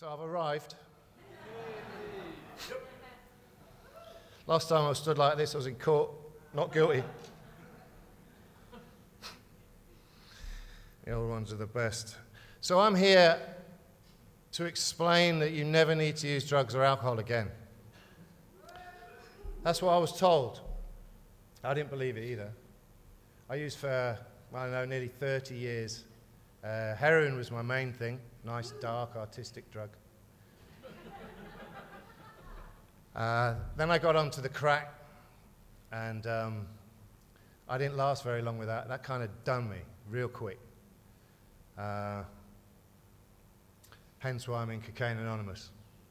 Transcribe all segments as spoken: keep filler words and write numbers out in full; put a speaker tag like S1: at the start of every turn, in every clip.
S1: So I've arrived. Last time I was stood like this, I was in court, not guilty. The old ones are the best. So I'm here to explain that you never need to use drugs or alcohol again. That's what I was told. I didn't believe it either. I used for, I don't know, nearly thirty years. Uh, heroin was my main thing. Nice, dark, artistic drug. uh, then I got onto the crack, and um, I didn't last very long with that. That kind of done me real quick. Uh, hence why I'm in Cocaine Anonymous.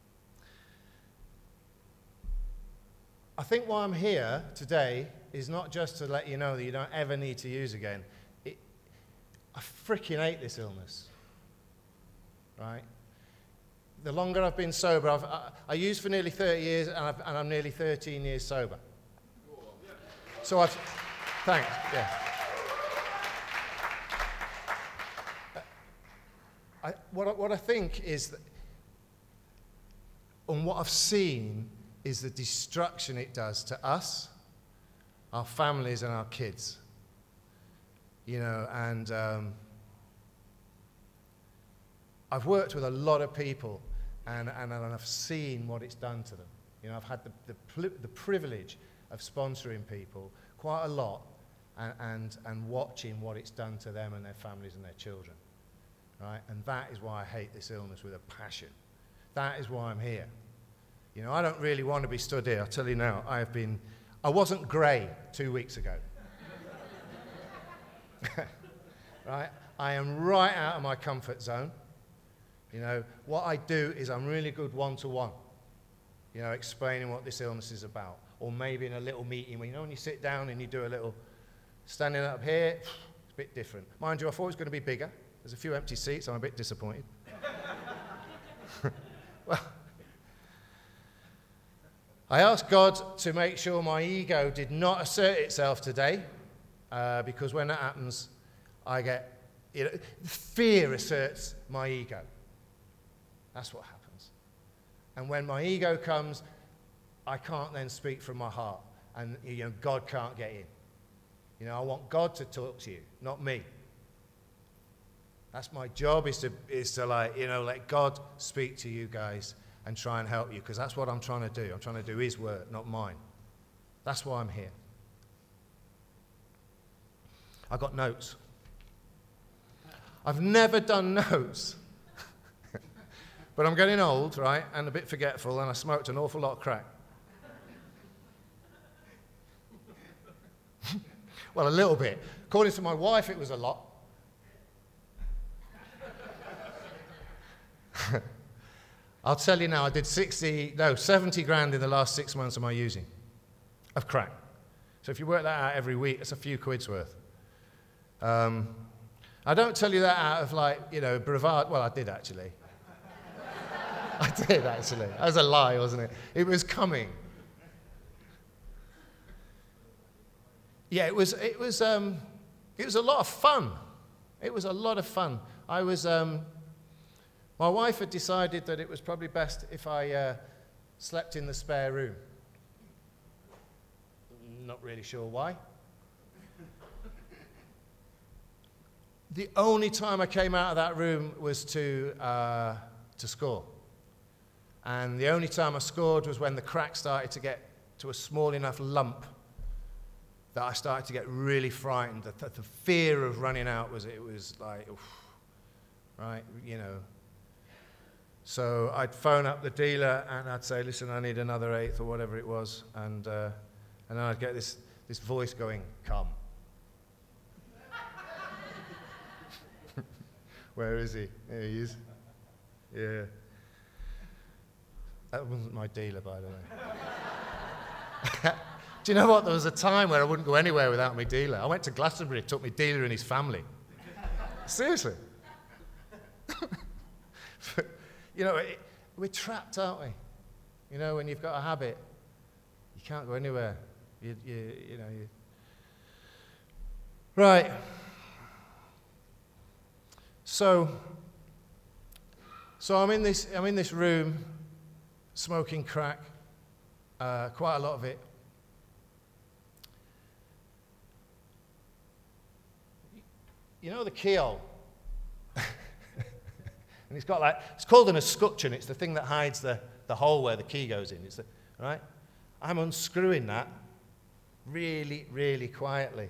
S1: I think why I'm here today is not just to let you know that you don't ever need to use again. It, I freaking hate this illness, right? The longer I've been sober, I've, I, I used for nearly thirty years, and, I've, and I'm nearly thirteen years sober. So I've, thanks, yeah. I, what, I, what I think is, that, and what I've seen, is the destruction it does to us, our families, and our kids. You know, and um, I've worked with a lot of people, and, and, and I've seen what it's done to them. You know, I've had the, the, the privilege of sponsoring people quite a lot, and, and, and watching what it's done to them and their families and their children. Right? And that is why I hate this illness with a passion. That is why I'm here. You know, I don't really want to be stood here. I'll tell you now, I have been, I wasn't grey two weeks ago. Right? I am right out of my comfort zone. You know, what I do is I'm really good one-to-one, you know, explaining what this illness is about. Or maybe in a little meeting where, you know, when you sit down and you do a little, standing up here, it's a bit different. Mind you, I thought it was going to be bigger. There's a few empty seats, I'm a bit disappointed. Well, I asked God to make sure my ego did not assert itself today, uh, because when that happens, I get, you know, fear asserts my ego. That's what happens. And when my ego comes, I can't then speak from my heart, and you know, God can't get in. You know, I want God to talk to you, not me. That's my job, is to, is to like, you know, let God speak to you guys and try and help you, because that's what I'm trying to do. I'm trying to do His work, not mine. That's why I'm here. I got notes. I've never done notes. But I'm getting old, right, and a bit forgetful, and I smoked an awful lot of crack. Well, a little bit. According to my wife, it was a lot. I'll tell you now, I did sixty, no, seventy grand in the last six months of my using of crack. So if you work that out every week, it's a few quid's worth. Um, I don't tell you that out of, like, you know, bravado. Well, I did actually. I did actually. That was a lie, wasn't it? It was coming. Yeah, it was. It was. Um, it was a lot of fun. It was a lot of fun. I was. Um, My wife had decided that it was probably best if I uh, slept in the spare room. Not really sure why. The only time I came out of that room was to, uh, to score. And the only time I scored was when the crack started to get to a small enough lump that I started to get really frightened. The, the fear of running out was, it was like, oof, right, you know. So I'd phone up the dealer and I'd say, listen, I need another eighth or whatever it was. And, uh, and then I'd get this, this voice going, come. Where is he? There he is. Yeah. That wasn't my dealer, by the way. Do you know what? There was a time where I wouldn't go anywhere without my dealer. I went to Glastonbury, took my dealer and his family. Seriously. You know, it, we're trapped, aren't we? You know, when you've got a habit, you can't go anywhere. You, you, you know, you... Right. So, So I'm in this, I'm in this room, smoking crack, uh, quite a lot of it. You know the keyhole? And it's got like, it's called an escutcheon. It's the thing that hides the, the hole where the key goes in. It's the, right? I'm unscrewing that really, really quietly.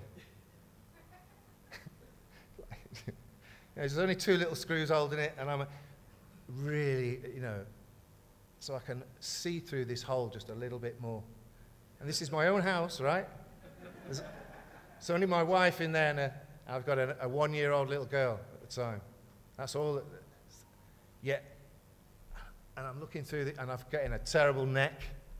S1: There's only two little screws holding it, and I'm really, you know, so I can see through this hole just a little bit more. And this is my own house, right? There's, there's only my wife in there, and a, I've got a, a one-year-old little girl at the time. That's all. That, yeah. And I'm looking through, the, and I'm getting a terrible neck.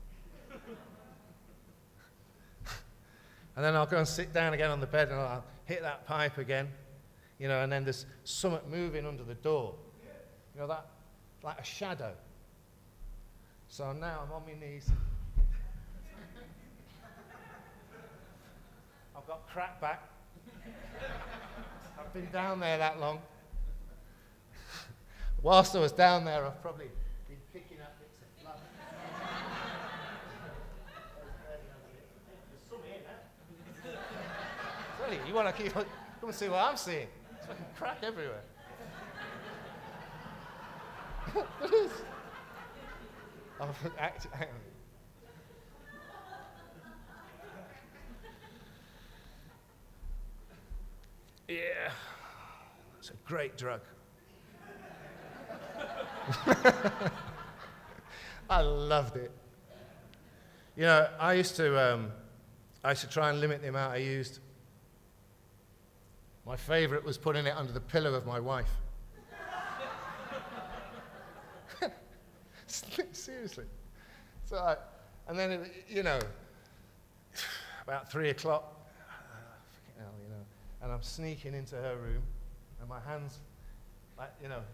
S1: And then I'll go and sit down again on the bed, and I'll hit that pipe again. You know, and then there's something moving under the door. You know, that, like a shadow. So now I'm on my knees. I've got crack back. I've been down there that long. Whilst I was down there, I've probably been picking up bits of fluff. There's some in there. Tell you, you want to keep, come and see what I'm seeing. There's fucking crack everywhere. There is. Oh, act, hang on. Yeah, it's a great drug. I loved it. You know, I used to, um, I used to try and limit the amount I used. My favourite was putting it under the pillow of my wife. Seriously. So, I, and then, it, you know, about three o'clock, uh, hell, you know, and I'm sneaking into her room, and my hands, like, you know,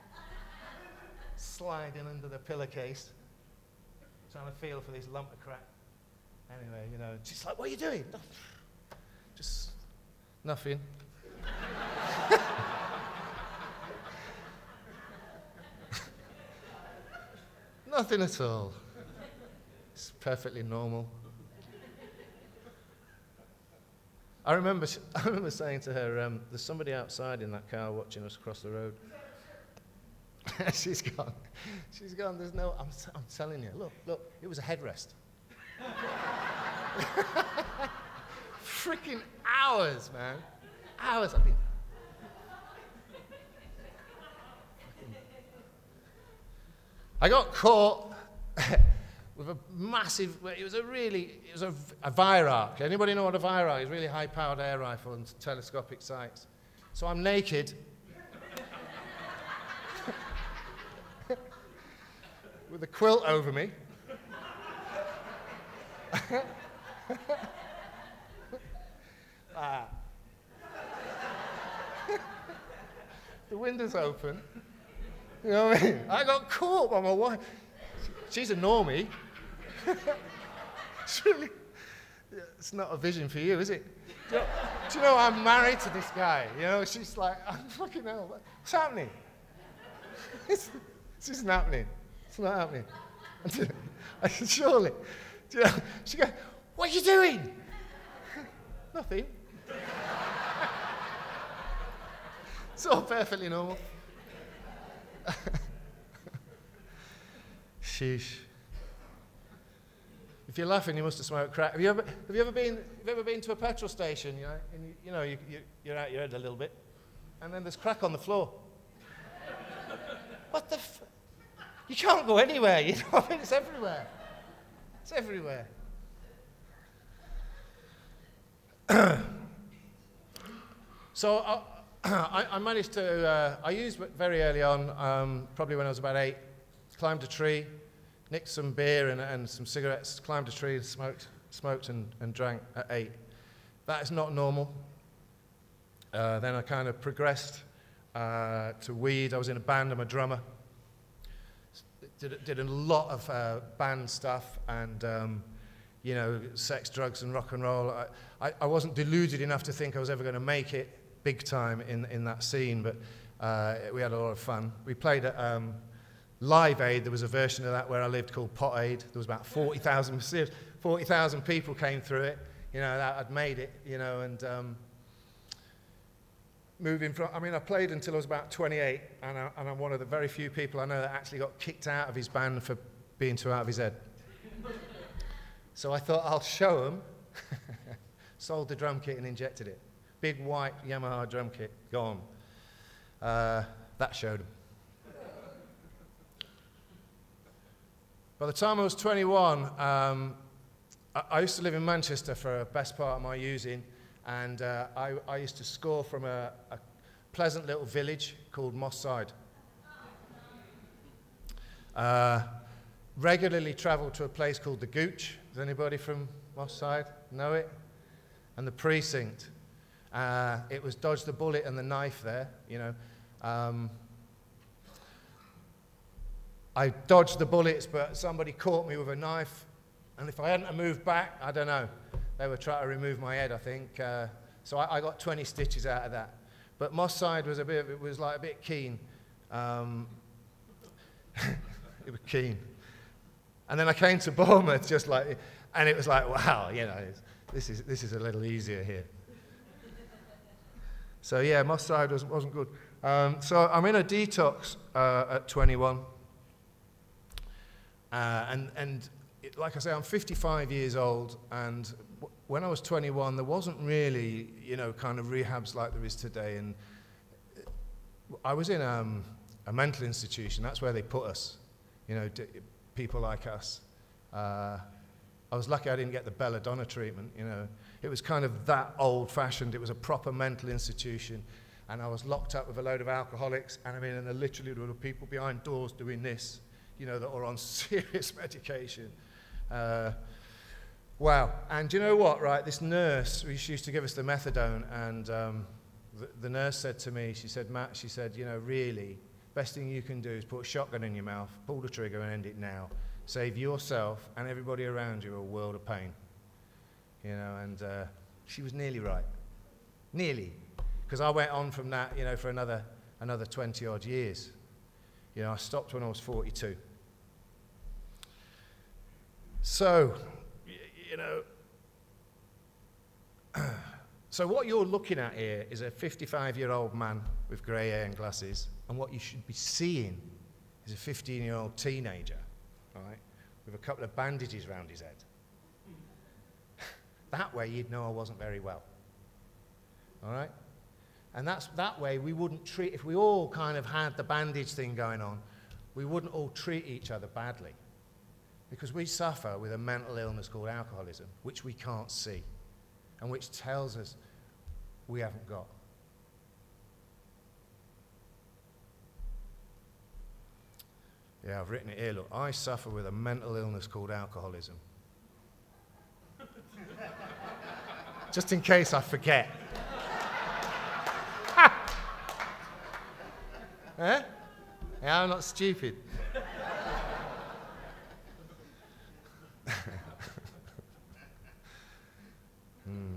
S1: sliding under the pillowcase, trying to feel for this lump of crack. Anyway, you know, she's like, "What are you doing?" Just nothing. Nothing at all. It's perfectly normal. I remember, I remember saying to her, um, "There's somebody outside in that car watching us across the road." She's gone. She's gone. There's no. I'm, t- I'm telling you. Look, look. It was a headrest. Freaking hours, man. Hours. I've been. I got caught with a massive. It was a really. It was a, a Virarc. Anybody know what a Virarc is? Really high-powered air rifle and telescopic sights. So I'm naked. With a quilt over me. ah. The window's open. You know what I mean? I got caught by my wife. She's a normie. It's really, it's not a vision for you, is it? Do you, know, do you know I'm married to this guy? You know, she's like, I'm fucking hell. What's happening? It's, this isn't happening. It's not happening. I said, surely. Do you know, she goes, "What are you doing?" Nothing. It's all perfectly normal. Sheesh. If you're laughing, you must have smoked crack. Have you ever, have you ever been, have you ever been to a petrol station? You know, and you, you know, you, you, you're out your head a little bit, and then there's crack on the floor. What the? F- you can't go anywhere. You know, I mean, it's everywhere. It's everywhere. So I, I, I managed to. Uh, I used very early on, um, probably when I was about eight. Climbed a tree, nicked some beer and, and some cigarettes. Climbed a tree, and smoked, smoked and, and drank at eight. That is not normal. Uh, then I kind of progressed uh, to weed. I was in a band. I'm a drummer. Did, did a lot of uh, band stuff and, um, you know, sex, drugs, and rock and roll. I, I, I wasn't deluded enough to think I was ever going to make it big time in, in that scene, but uh, we had a lot of fun. We played at um, Live Aid, there was a version of that where I lived called Pot Aid. There was about forty thousand forty thousand people came through it. You know, that I'd made it, you know, and um, moving from, I mean, I played until I was about twenty-eight, and, I, and I'm one of the very few people I know that actually got kicked out of his band for being too out of his head. So I thought, I'll show them. Sold the drum kit and injected it. Big white Yamaha drum kit, gone. Uh, that showed them. By the time I was twenty-one, um, I, I used to live in Manchester for the best part of my using, and uh, I, I used to score from a, a pleasant little village called Moss Side. Uh, regularly travelled to a place called the Gooch. Does anybody from Moss Side know it? And the Precinct. Uh, it was dodge the bullet and the knife there, you know. Um, I dodged the bullets, but somebody caught me with a knife, and if I hadn't moved back, I don't know. They were trying to remove my head, I think. Uh, so I, I got twenty stitches out of that. But Moss Side was a bit, it was like a bit keen. Um, it was keen. And then I came to Bournemouth, just like, and it was like, wow, you know, this is this is a little easier here. So yeah, Moss Side was, wasn't good. Um, so I'm in a detox uh, at twenty-one, uh, and and it, like I say, I'm fifty-five years old, and w- when I was twenty-one, there wasn't really, you know, kind of rehabs like there is today, and I was in um, a mental institution. That's where they put us, you know, d- people like us. Uh, I was lucky I didn't get the belladonna treatment, you know. It was kind of that old-fashioned. It was a proper mental institution, and I was locked up with a load of alcoholics, and I mean, and there literally were people behind doors doing this, you know, that were on serious medication. Uh, wow. And you know what, right, this nurse, she used to give us the methadone, and um, the, the nurse said to me, she said, Matt, she said, you know, really, best thing you can do is put a shotgun in your mouth, pull the trigger and end it now. Save yourself and everybody around you a world of pain. You know, and uh, she was nearly right. Nearly. Because I went on from that, you know, for another another twenty odd years. You know, I stopped when I was forty-two. So, y- you know, so what you're looking at here is a fifty-five-year-old man with grey hair and glasses, and what you should be seeing is a fifteen-year-old teenager, right, with a couple of bandages around his head. That way you'd know I wasn't very well. All right? And that's that way we wouldn't treat, if we all kind of had the bandage thing going on, we wouldn't all treat each other badly. Because we suffer with a mental illness called alcoholism, which we can't see, and which tells us we haven't got. Yeah, I've written it here, look. I suffer with a mental illness called alcoholism. Just in case I forget. Eh? Yeah, I'm not stupid. hmm.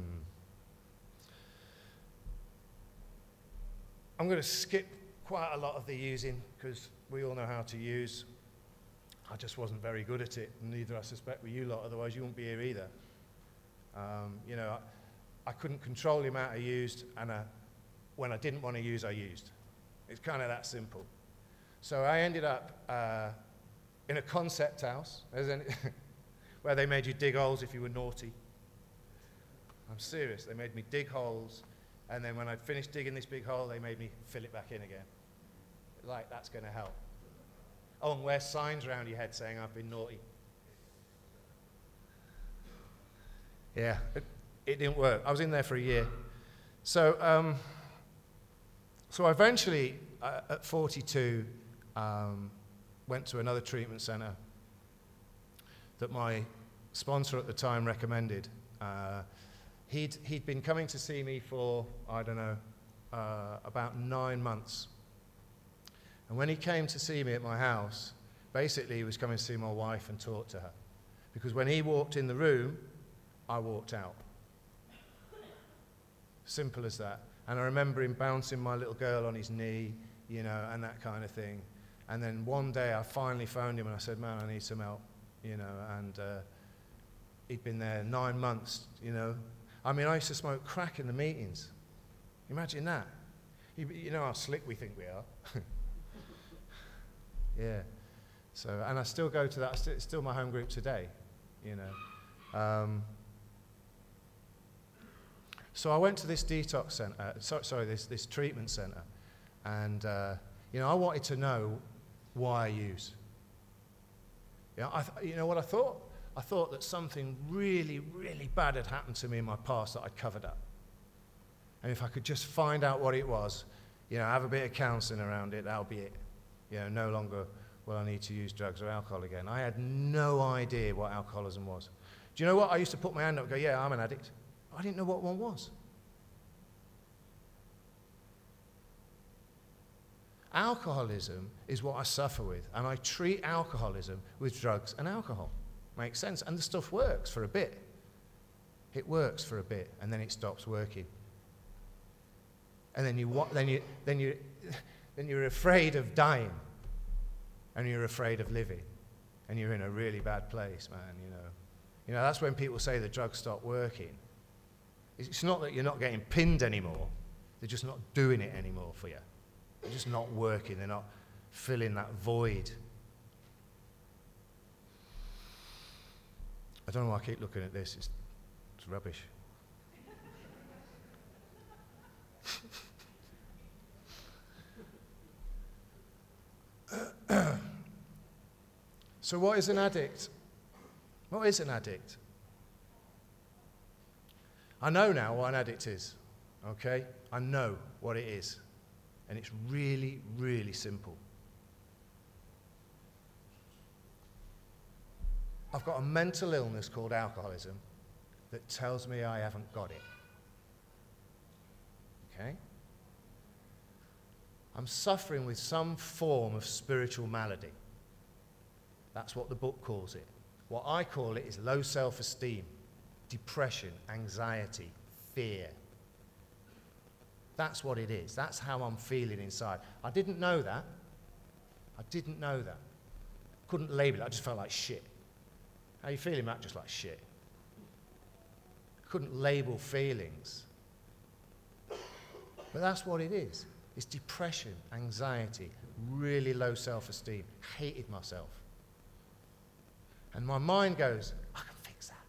S1: I'm going to skip quite a lot of the using, because we all know how to use. I just wasn't very good at it, and neither I suspect were you lot, otherwise you wouldn't be here either. Um, you know, I, I couldn't control the amount I used, and I, when I didn't want to use, I used. It's kind of that simple. So I ended up uh, in a concept house, where they made you dig holes if you were naughty. I'm serious. They made me dig holes, and then when I'd finished digging this big hole, they made me fill it back in again. Like, that's going to help. Oh, and wear signs around your head saying I've been naughty. Yeah, it, it didn't work. I was in there for a year. So, um, so I eventually, uh, at forty-two, um, went to another treatment centre that my sponsor at the time recommended. Uh, he'd, he'd been coming to see me for, I don't know, uh, about nine months. And when he came to see me at my house, basically he was coming to see my wife and talk to her. Because when he walked in the room, I walked out. Simple as that. And I remember him bouncing my little girl on his knee, you know, and that kind of thing. And then one day I finally phoned him and I said, man, I need some help, you know, and uh, he'd been there nine months, you know. I mean, I used to smoke crack in the meetings. Imagine that. You, you know how slick we think we are. Yeah. So, and I still go to that, it's still my home group today, you know. Um, so I went to this detox centre, uh, so, sorry, this, this treatment centre, and, uh, you know, I wanted to know why I use. You know, I th- you know what I thought? I thought that something really, really bad had happened to me in my past that I'd covered up. And if I could just find out what it was, you know, have a bit of counselling around it, that'll be it. You know, no longer will I need to use drugs or alcohol again. I had no idea what alcoholism was. Do you know what? I used to put my hand up and go, yeah, I'm an addict. I didn't know what one was. Alcoholism is what I suffer with, and I treat alcoholism with drugs and alcohol. Makes sense? And the stuff works for a bit. It works for a bit, and then it stops working. And then you, wa- then you, then you, then you're afraid of dying, and you're afraid of living, and you're in a really bad place, man. You know, you know that's when people say the drugs stop working. It's not that you're not getting pinned anymore; they're just not doing it anymore for you. They're just not working. They're not filling that void. I don't know why I keep looking at this. It's, it's rubbish. So what is an addict? What is an addict? I know now what an addict is, okay? I know what it is. And it's really, really simple. I've got a mental illness called alcoholism that tells me I haven't got it. Okay? I'm suffering with some form of spiritual malady. That's what the book calls it. What I call it is low self-esteem, depression, anxiety, fear. That's what it is. That's how I'm feeling inside. I didn't know that. I didn't know that. Couldn't label it. I just felt like shit. How are you feeling, Matt? Just like shit. Couldn't label feelings. But that's what it is. It's depression, anxiety, really low self-esteem. Hated myself. And my mind goes, I can fix that.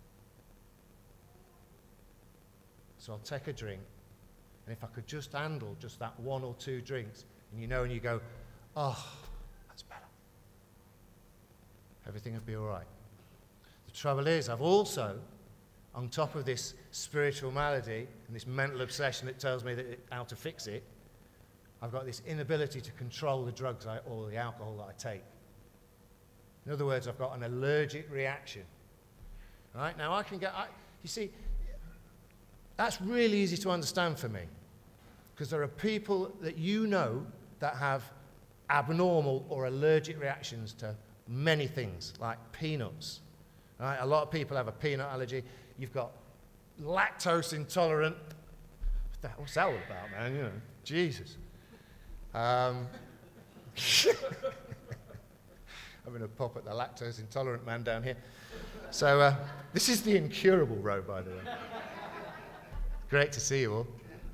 S1: So I'll take a drink. And if I could just handle just that one or two drinks, and you know, and you go, oh, that's better. Everything would be all right. The trouble is, I've also, on top of this spiritual malady and this mental obsession that tells me that it, how to fix it, I've got this inability to control the drugs I, or the alcohol that I take. In other words, I've got an allergic reaction. Right? Now I can get, I, you see, that's really easy to understand for me, because there are people that you know that have abnormal or allergic reactions to many things, like peanuts. Right? A lot of people have a peanut allergy. You've got lactose intolerant. What the, what's that all about, man? You know, Jesus. Um, I'm going to pop at the lactose intolerant man down here. So uh, this is the incurable row, by the way. Great to see you all.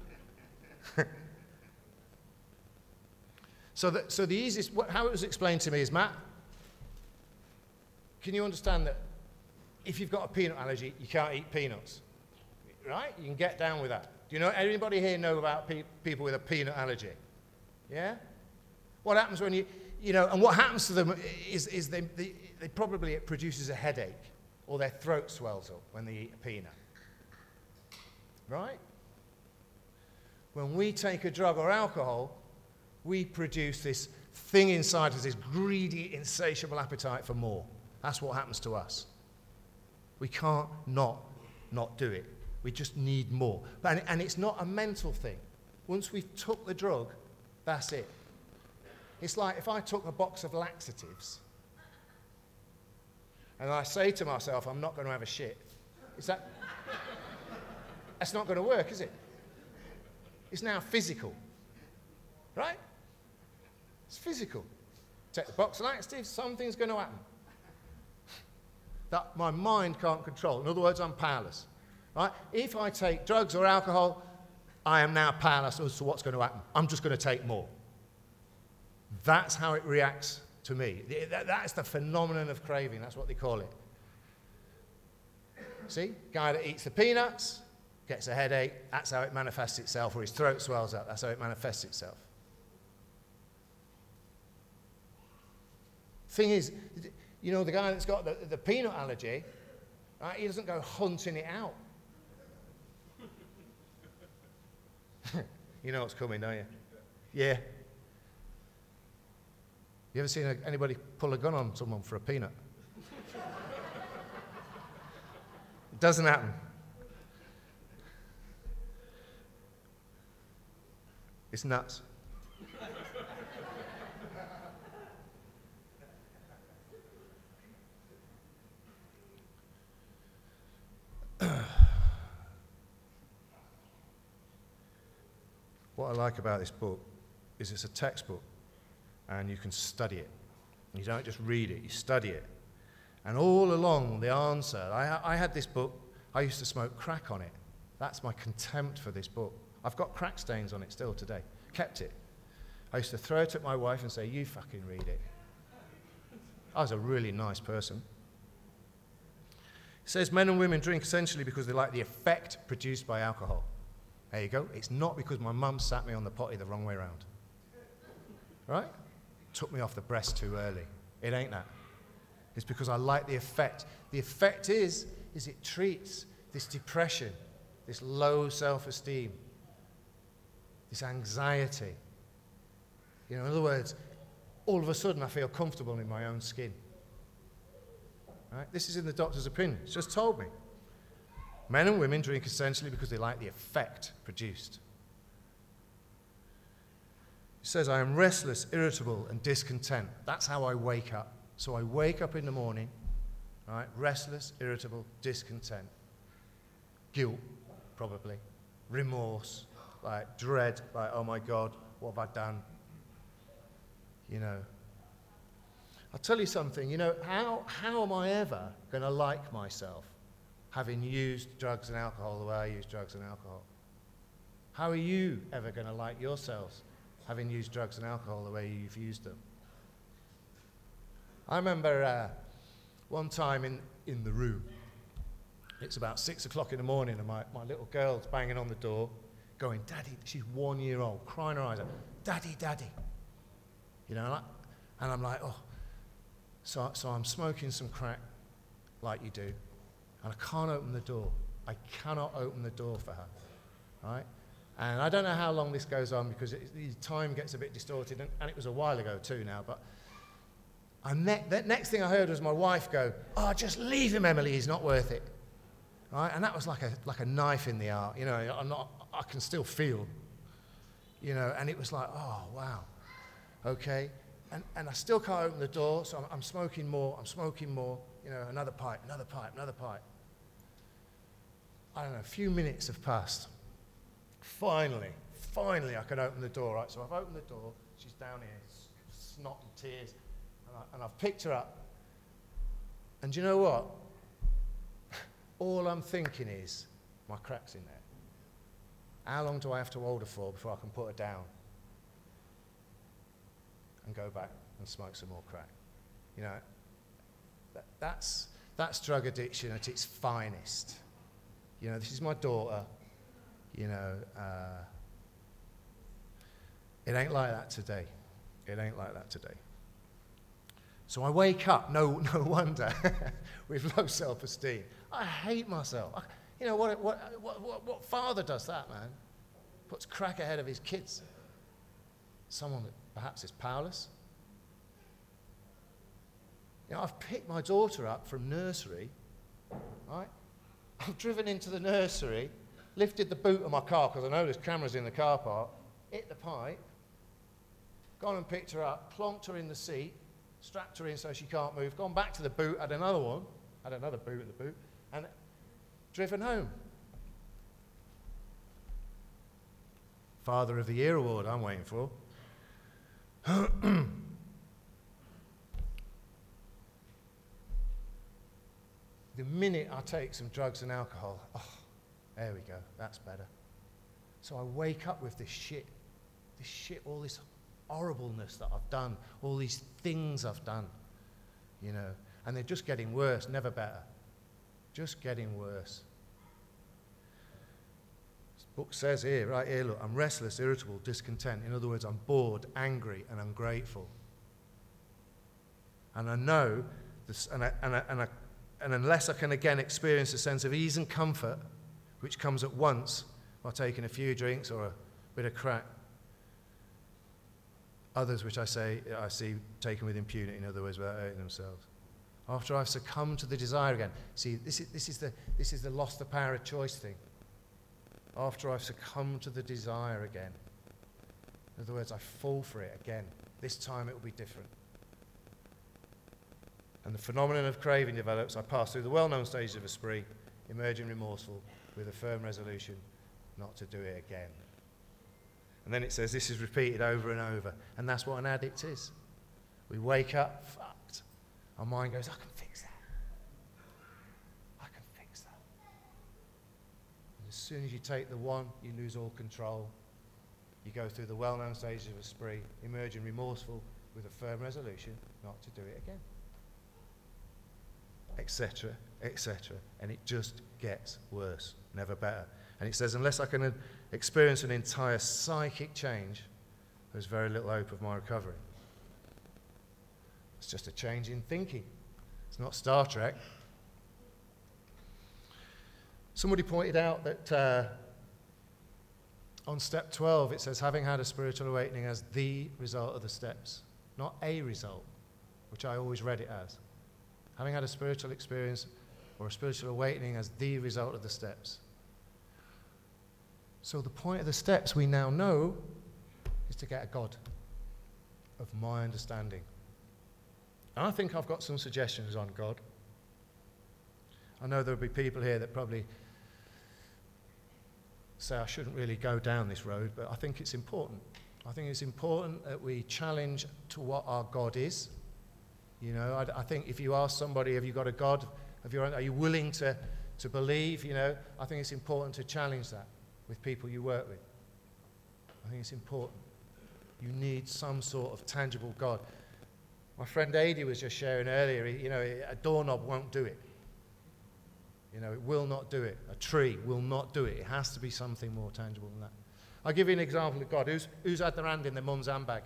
S1: so, the, so the easiest, how it was explained to me is, Matt, can you understand that if you've got a peanut allergy, you can't eat peanuts? Right? You can get down with that. Do you know, anybody here know about pe- people with a peanut allergy? Yeah? What happens when you, you know, and what happens to them is, is they, they, they probably, it produces a headache, or their throat swells up when they eat a peanut. Right? When we take a drug or alcohol, we produce this thing inside us, this greedy, insatiable appetite for more. That's what happens to us. We can't not, not do it. We just need more. And, and it's not a mental thing. Once we've took the drug, that's it. It's like if I took a box of laxatives and I say to myself, I'm not going to have a shit. Is that... That's not going to work, is it? It's now physical. Right? It's physical. Take the box of laxatives, something's going to happen. That my mind can't control. In other words, I'm powerless. Right? If I take drugs or alcohol, I am now powerless as to what's going to happen. I'm just going to take more. That's how it reacts to me. That's the phenomenon of craving. That's what they call it. See? Guy that eats the peanuts gets a headache. That's how it manifests itself. Or his throat swells up. That's how it manifests itself. Thing is, you know, the guy that's got the, the peanut allergy, right, he doesn't go hunting it out. You know what's coming, don't you? Yeah. You ever seen a, anybody pull a gun on someone for a peanut? It doesn't happen. It's nuts. What I like about this book is it's a textbook and you can study it. You don't just read it, you study it. And all along the answer, I, I had this book, I used to smoke crack on it. That's my contempt for this book. I've got crack stains on it still today. Kept it. I used to throw it at my wife and say, you fucking read it. I was a really nice person. It says men and women drink essentially because they like the effect produced by alcohol. There you go. It's not because my mum sat me on the potty the wrong way around. Right? Took me off the breast too early. It ain't that. It's because I like the effect. The effect is, is it treats this depression, this low self-esteem, this anxiety. You know, in other words, all of a sudden I feel comfortable in my own skin. Right? This is in the doctor's opinion. It's just told me. Men and women drink essentially because they like the effect produced. It says, I am restless, irritable, and discontent. That's how I wake up. So I wake up in the morning, right, restless, irritable, discontent. Guilt, probably. Remorse, like dread, like, oh my God, what have I done? You know. I'll tell you something, you know, how, how am I ever going to like myself having used drugs and alcohol the way I use drugs and alcohol? How are you ever going to like yourselves having used drugs and alcohol the way you've used them? I remember uh, one time in, in the room, it's about six o'clock in the morning and my, my little girl's banging on the door going, Daddy, she's one year old, crying her eyes out, Daddy, Daddy. You know, and, I, and I'm like, oh. So, so I'm smoking some crack like you do. And I can't open the door. I cannot open the door for her, right? And I don't know how long this goes on because it, the time gets a bit distorted, and, and it was a while ago too now, but and ne- the next thing I heard was my wife go, oh, just leave him, Emily, he's not worth it, right? And that was like a, like a knife in the heart, you know, I'm not, I can still feel, you know, and it was like, oh, wow, okay. And, and I still can't open the door, so I'm, I'm smoking more, I'm smoking more, you know, another pipe, another pipe, another pipe. I don't know, a few minutes have passed. Finally, finally I can open the door, right? So I've opened the door, she's down here, snot and tears, and, I, and I've picked her up. And do you know what? All I'm thinking is, my crack's in there. How long do I have to hold her for before I can put her down? And go back and smoke some more crack. You know, that, that's, that's drug addiction at its finest. You know, this is my daughter. You know, uh, it ain't like that today. It ain't like that today. So I wake up, no, no wonder, with low self-esteem. I hate myself. I, you know, what, what, what, what, what father does that, man? Puts crack ahead of his kids. Someone that perhaps is powerless. You know, I've picked my daughter up from nursery, right? I've driven into the nursery, lifted the boot of my car, because I know there's cameras in the car park, hit the pipe, gone and picked her up, plonked her in the seat, strapped her in so she can't move, gone back to the boot, had another one, had another boot at the boot, and driven home. Father of the Year award I'm waiting for. The minute I take some drugs and alcohol, oh, there we go, that's better. So I wake up with this shit, this shit, all this horribleness that I've done, all these things I've done, you know, and they're just getting worse, never better. Just getting worse. This book says here, right here, look, I'm restless, irritable, discontent. In other words, I'm bored, angry, and ungrateful. And I know, this, and, I, and, I, and, I, and unless I can again experience a sense of ease and comfort, which comes at once by taking a few drinks or a bit of crack, others which I say I see taken with impunity, in other words, without hurting themselves. After I've succumbed to the desire again. See, this is, this is the this is the lost the power of choice thing. After I've succumbed to the desire again. In other words, I fall for it again. This time it will be different. And the phenomenon of craving develops. I pass through the well-known stages of a spree, emerging remorseful, with a firm resolution not to do it again. And then it says this is repeated over and over. And that's what an addict is. We wake up, fucked. Our mind goes, I can fix that. I can fix that. And as soon as you take the one, you lose all control. You go through the well-known stages of a spree, emerging remorseful with a firm resolution not to do it again. Etc., et cetera. And it just gets worse, never better. And it says, unless I can uh, experience an entire psychic change, there's very little hope of my recovery. It's just a change in thinking. It's not Star Trek. Somebody pointed out that uh, on step twelve, it says, having had a spiritual awakening as the result of the steps, not a result, which I always read it as. Having had a spiritual experience or a spiritual awakening as the result of the steps. So the point of the steps we now know is to get a God of my understanding. And I think I've got some suggestions on God. I know there'll be people here that probably say I shouldn't really go down this road, but I think it's important. I think it's important that we challenge to what our God is. You know, I, I think if you ask somebody, have you got a God of your own? Are you willing to, to believe? You know, I think it's important to challenge that with people you work with. I think it's important. You need some sort of tangible God. My friend Adi was just sharing earlier, you know, a doorknob won't do it. You know, it will not do it. A tree will not do it. It has to be something more tangible than that. I'll give you an example of God. Who's, who's had their hand in their mum's handbag?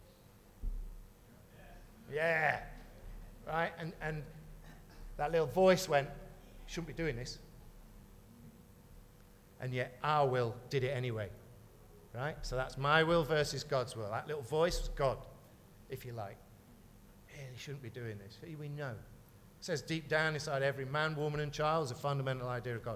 S1: Yeah. Right? And, and that little voice went, shouldn't be doing this. And yet our will did it anyway. Right? So that's my will versus God's will. That little voice was God, if you like. Yeah, you shouldn't be doing this. We know. It says deep down inside every man, woman, and child is a fundamental idea of God.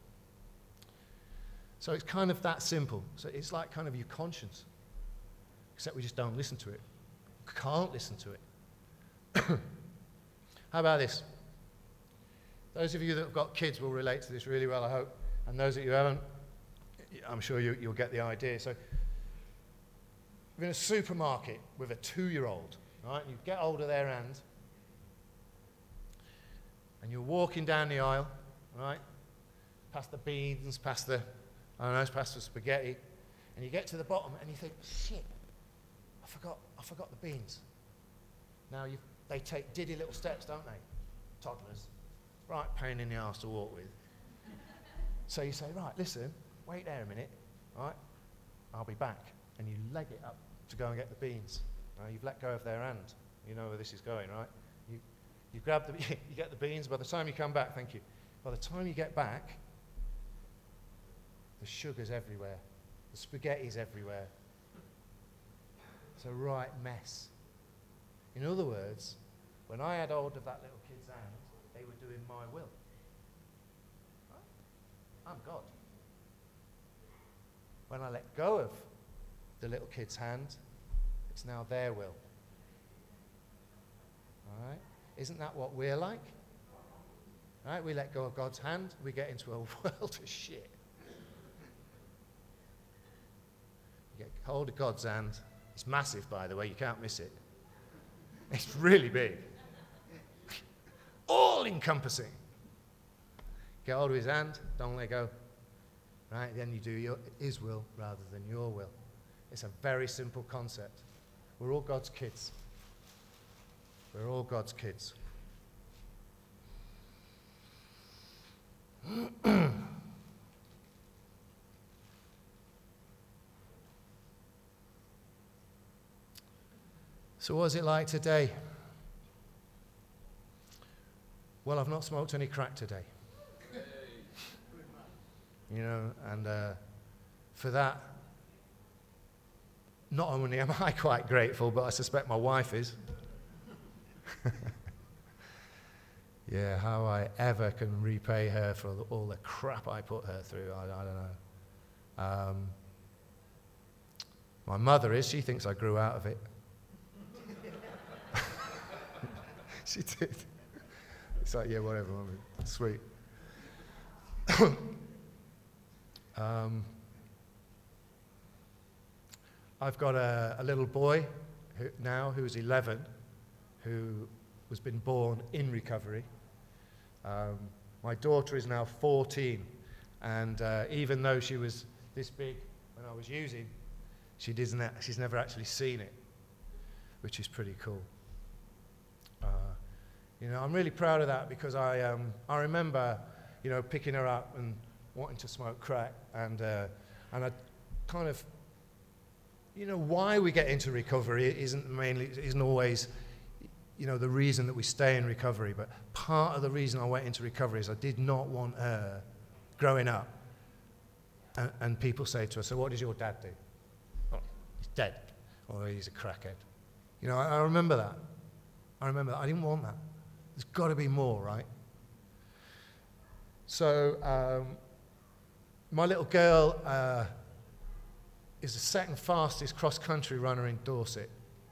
S1: So it's kind of that simple. So it's like kind of your conscience. Except we just don't listen to it. We can't listen to it. How about this? Those of you that have got kids will relate to this really well, I hope. And those of you who haven't, I'm sure you, you'll get the idea. So we're in a supermarket with a two-year-old, right? You get hold of their hand, and you're walking down the aisle, right? Past the beans, past the, I don't know, past the spaghetti, and you get to the bottom, and you think, shit, I forgot, I forgot the beans. Now you, they take diddy little steps, don't they? Toddlers, right? Pain in the arse to walk with. So you say, right, listen, wait there a minute, right? I'll be back. And you leg it up to go and get the beans. Right? You've let go of their hand. You know where this is going, right? You, you grab the, you get the beans. By the time you come back, thank you. By the time you get back, the sugar's everywhere. The spaghetti's everywhere. It's a right mess. In other words, when I had hold of that little kid's hand, they were doing my will. I'm God. When I let go of the little kid's hand, it's now their will. All right? Isn't that what we're like? All right? We let go of God's hand, we get into a world of shit. You get hold of God's hand. It's massive, by the way. You can't miss it. It's really big. All-encompassing. Get hold of his hand, don't let go. Right? Then you do your, his will rather than your will. It's a very simple concept. We're all God's kids. We're all God's kids. So what's it like today? Well, I've not smoked any crack today. You know, and uh, for that, not only am I quite grateful, but I suspect my wife is. Yeah, how I ever can repay her for all the crap I put her through, I, I don't know. Um, my mother is, she thinks I grew out of it. She did. It's like, yeah, whatever, sweet. um, I've got a, a little boy who, now who's eleven, who was been born in recovery. Um, my daughter is now fourteen, and uh, even though she was this big when I was using, she doesn't. She's never actually seen it, which is pretty cool. Uh, you know, I'm really proud of that because I um, I remember, you know, picking her up and wanting to smoke crack, and uh, and I kind of, you know, why we get into recovery isn't mainly isn't always, you know, the reason that we stay in recovery, but part of the reason I went into recovery is I did not want her growing up and, and people say to her, so what does your dad do? Oh, he's dead, or he's a crackhead. You know, I, I remember that. I remember that. I didn't want that. There's got to be more, right? So um, my little girl uh, is the second fastest cross-country runner in Dorset.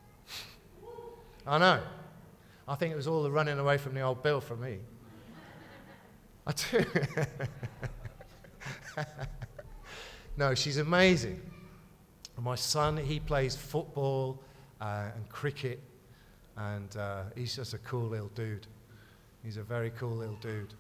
S1: I know. I think it was all the running away from the old Bill for me. I do. No, she's amazing. My son, he plays football uh, and cricket, and uh, he's just a cool little dude. He's a very cool little dude.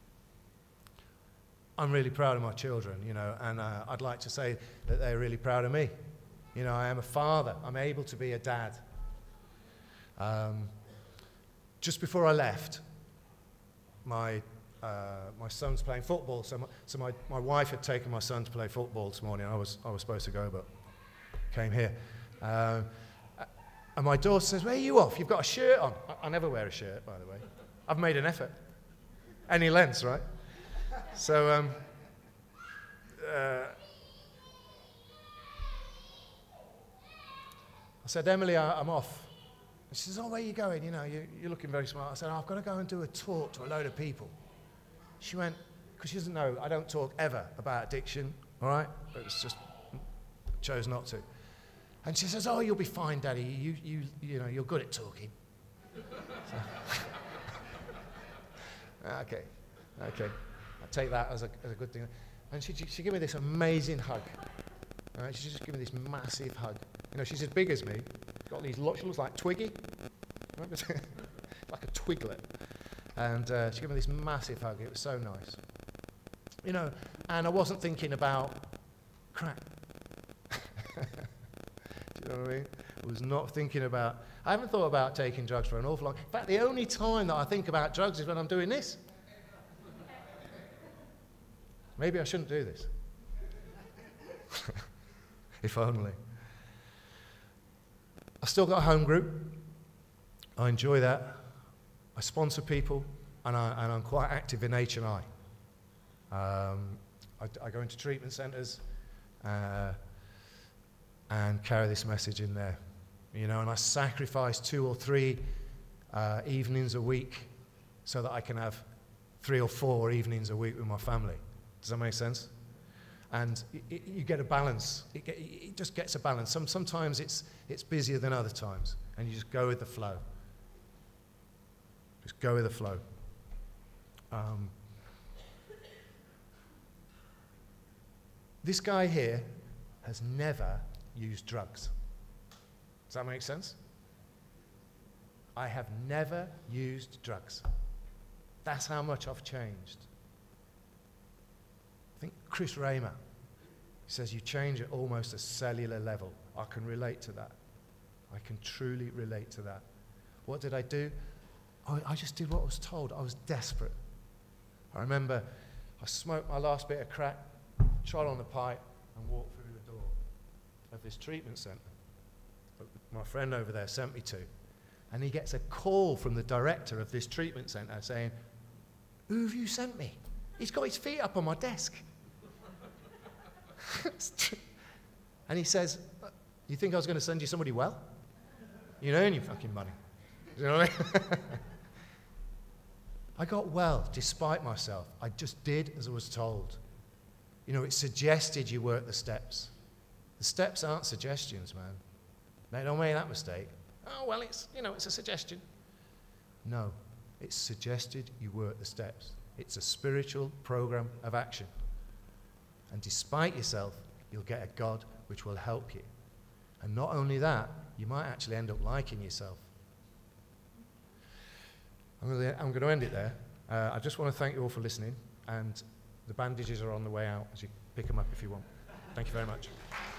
S1: I'm really proud of my children, you know, and uh, I'd like to say that they're really proud of me. You know, I am a father. I'm able to be a dad. Um, just before I left, my uh, my son's playing football, so my, so my, my wife had taken my son to play football this morning. I was I was supposed to go, but came here. Uh, and my daughter says, "Where are you off? You've got a shirt on." I, I never wear a shirt, by the way. I've made an effort. Any lengths, right? So, um, uh, I said, "Emily, I, I'm off." And she says, "Oh, where are you going? You know, you, you're looking very smart." I said, oh, "I've got to go and do a talk to a load of people." She went, because she doesn't know, I don't talk ever about addiction, all right? But it's just, chose not to. And she says, "Oh, you'll be fine, Daddy. You, you, you know, you're good at talking." So, okay, okay. I take that as a, as a good thing. And she, she gave me this amazing hug. All right, she just gave me this massive hug. You know, she's as big as me. Got these, she looks like Twiggy. Like a twiglet. And uh, she gave me this massive hug. It was so nice. You know, and I wasn't thinking about crack. Do you know what I mean? I was not thinking about, I haven't thought about taking drugs for an awful long. In fact, the only time that I think about drugs is when I'm doing this. Maybe I shouldn't do this. If only. I've still got a home group. I enjoy that. I sponsor people, and, I, and I'm quite active in H and I. Um, I, I go into treatment centres uh, and carry this message in there. You know, and I sacrifice two or three uh, evenings a week so that I can have three or four evenings a week with my family. Does that make sense? And it, it, you get a balance. It, get, it just gets a balance. Some, sometimes it's, it's busier than other times, and you just go with the flow. Just go with the flow. Um, this guy here has never used drugs. Does that make sense? I have never used drugs. That's how much I've changed. think Chris Raymer, he says, you change at almost a cellular level. I can relate to that. I can truly relate to that. What did I do? I, I just did what I was told. I was desperate. I remember I smoked my last bit of crack, trod on the pipe, and walked through the door of this treatment centre that my friend over there sent me to. And he gets a call from the director of this treatment centre saying, who have you sent me? He's got his feet up on my desk. And he says, you think I was going to send you somebody well? You know, any fucking money. You know what I mean? I got well despite myself. I just did as I was told. You know, it suggested you work the steps. The steps aren't suggestions, man. They don't make that mistake. Oh, well, it's, you know, it's a suggestion. No, it's suggested you work the steps. It's a spiritual program of action. And despite yourself, you'll get a God which will help you. And not only that, you might actually end up liking yourself. I'm going to, I'm going to end it there. Uh, I just want to thank you all for listening. And the bandages are on the way out, as you pick them up if you want. Thank you very much.